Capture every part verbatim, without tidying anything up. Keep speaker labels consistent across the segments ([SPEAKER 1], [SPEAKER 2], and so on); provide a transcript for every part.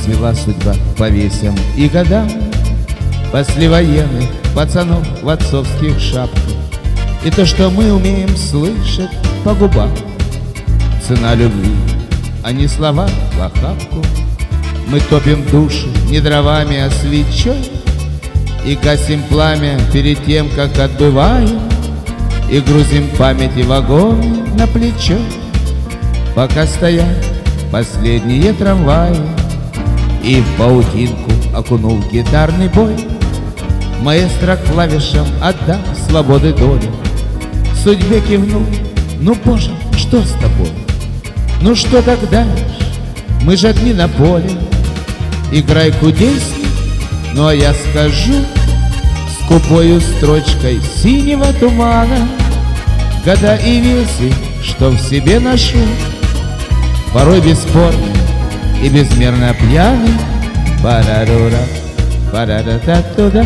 [SPEAKER 1] развела судьба по весям и годам послевоенных пацанов в отцовских шапках. И то, что мы умеем слышать по губам, цена любви, а не слова в охапку. Мы топим душу не дровами, а свечой, и гасим пламя перед тем, как отбываем, и грузим памяти в огонь на плечо, пока стоят последние трамваи. И в паутинку окунув гитарный бой, маэстро клавишам отдав свободы долю, судьбе кивнул: ну, Боже, что с тобой? Ну что тогда ж? Мы же одни на поле. Играй, кудесник, ну а я скажу скупою строчкой синего тумана года и веси, что в себе ношу, порой бесспорный и безмерно пьяный. Парарура, парара-та-туда,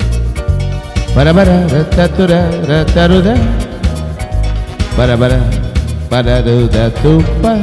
[SPEAKER 1] парабара-та-тура-ра-таруда, парабара, параруда-тупа,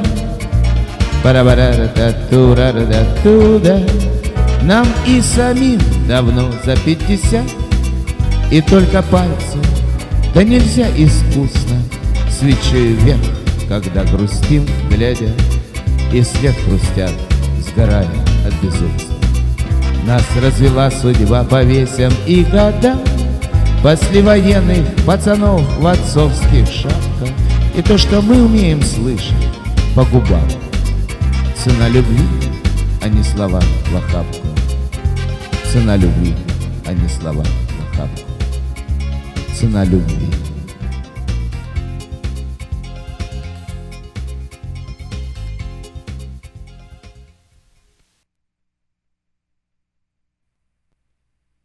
[SPEAKER 1] парабара-та-тура-ра-туда. Нам и самим давно за пятьдесят, и только пальцем, да нельзя искусно, свечой вверх, когда грустим, глядя, и свет хрустят, сгорая от безумства. Нас развела судьба по весям и годам послевоенных пацанов в отцовских шапках. И то, что мы умеем слышать по губам, цена любви, а не слова в охапку. Цена любви, а не слова в охапку. Цена любви.